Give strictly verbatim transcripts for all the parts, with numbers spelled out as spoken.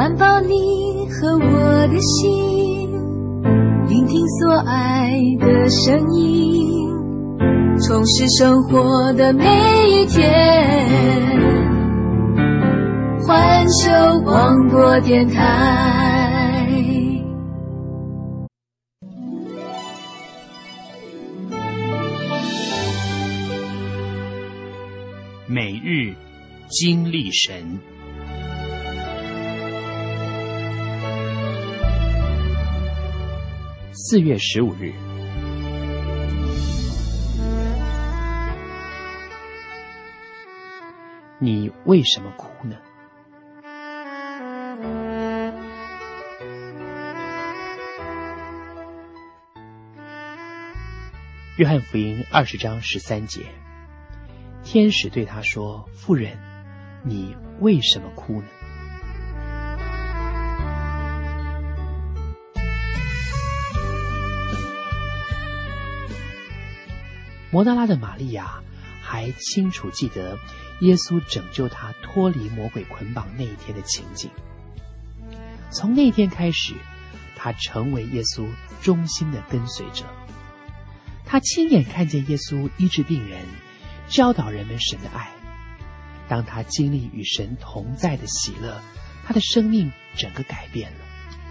环抱你和我的心，聆听所爱的声音，充实生活的每一天。环球广播电台。 每日经历神。四月十五日，你为什么哭呢？约翰福音二十章十三节，天使对他说：“妇人，你为什么哭呢？”摩大拉的玛利亚还清楚记得耶稣拯救她脱离魔鬼捆绑那一天的情景。从那天开始，她成为耶稣忠心的跟随者。她亲眼看见耶稣医治病人，教导人们神的爱。当她经历与神同在的喜乐，她的生命整个改变了。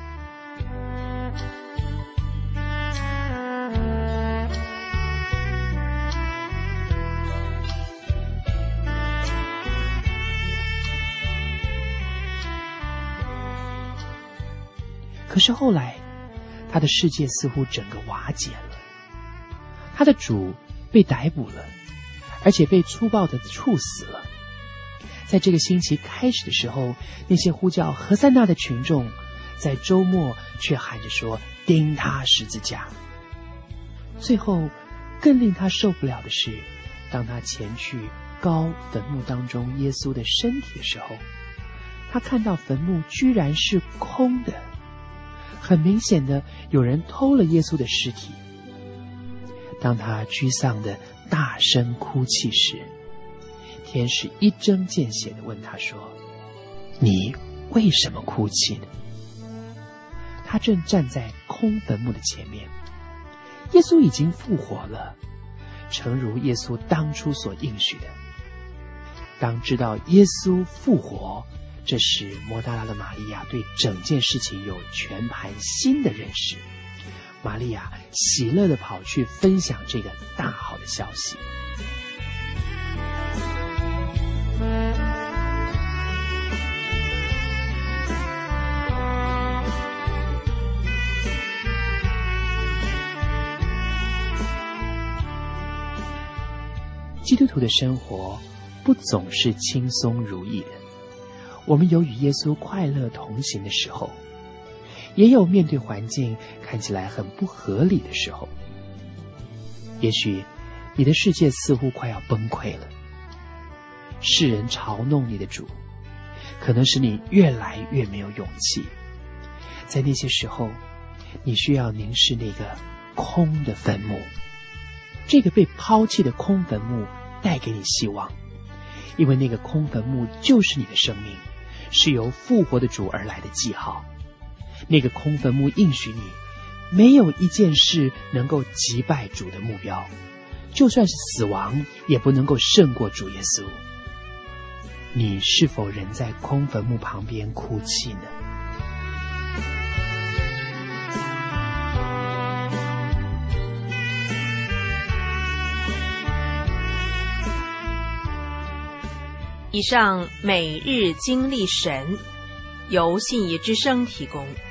可是后来，他的世界似乎整个瓦解了。他的主被逮捕了，而且被粗暴地处死了。在这个星期开始的时候，那些呼叫何塞纳的群众，在周末却喊着说钉他十字架。最后，更令他受不了的是，当他前去高坟墓当中耶稣的身体的时候，他看到坟墓居然是空的。很明显的，有人偷了耶稣的尸体。当他沮丧的大声哭泣时，天使一针见血地问他说：“你为什么哭泣呢？”他正站在空坟墓的前面，耶稣已经复活了，诚如耶稣当初所应许的。当知道耶稣复活，这时摩大拉的玛利亚对整件事情有全盘新的认识。玛利亚喜乐地跑去分享这个大好的消息。基督徒的生活不总是轻松如意的，我们有与耶稣快乐同行的时候，也有面对环境看起来很不合理的时候。也许你的世界似乎快要崩溃了，世人嘲弄你的主，可能使你越来越没有勇气。在那些时候，你需要凝视那个空的坟墓，这个被抛弃的空坟墓带给你希望，因为那个空坟墓就是你的生命，是由复活的主而来的记号。那个空坟墓应许你，没有一件事能够击败主的目标，就算是死亡也不能够胜过主耶稣。你是否仍在空坟墓旁边哭泣呢？ 以上每日经历神由信义之声提供。